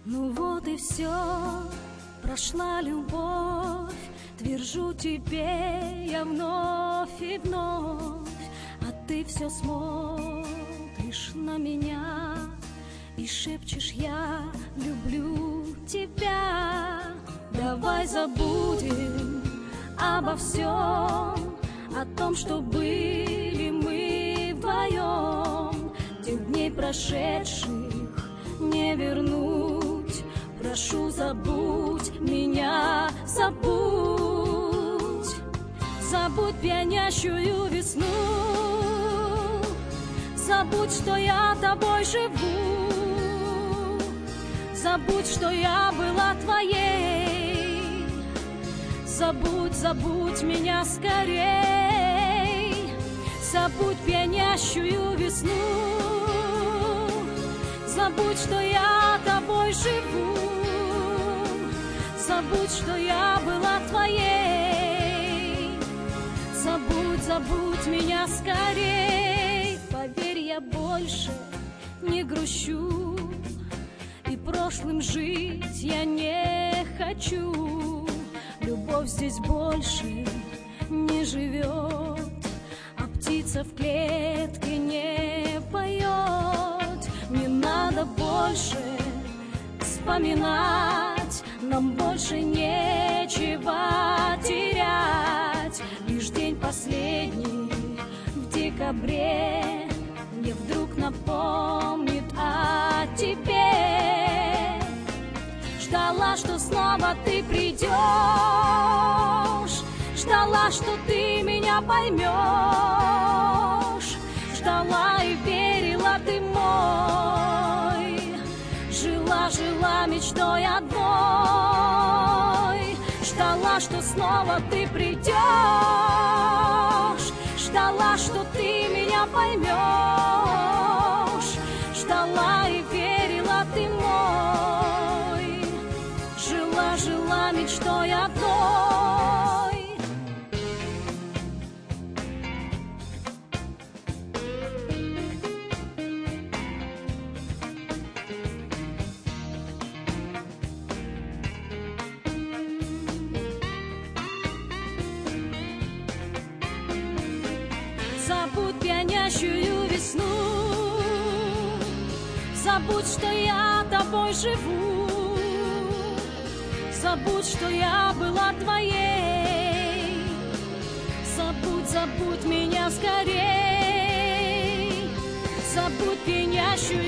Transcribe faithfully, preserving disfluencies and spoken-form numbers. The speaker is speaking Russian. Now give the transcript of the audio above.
Ну вот и все, прошла любовь, твержу тебе я вновь и вновь, а ты все смотришь на меня и шепчешь: я люблю тебя. Давай забудем обо всем, о том, что были мы вдвоем. Тех дней прошедших не вернуть. Прошу, забудь меня, забудь. Забудь пьянящую весну. Забудь, что я тобой живу. Забудь, что я была твоей. Забудь, забудь меня скорей. Забудь пьянящую весну. Забудь, что я тобой живу. Забудь, что я была твоей. Забудь, забудь меня скорей. Поверь, я больше не грущу, и прошлым жить я не хочу. Любовь здесь больше не живет, а птица в клетке не поет. Не надо больше вспоминать, нам больше нечего терять. Лишь день последний в декабре мне вдруг напомнит о тебе. Ждала, что снова ты придешь, ждала, что ты меня поймешь, ждала и верила, ты мой. Жила, жила мечтой одной, ждала, что снова ты придешь, ждала, что ты меня поймешь, ждала и верила, ты мой. Жила, жила мечтой одной. Забудь пьянящую весну. Забудь, что я тобой живу. Забудь, что я была твоей. Забудь, забудь меня скорей. Забудь пьянящую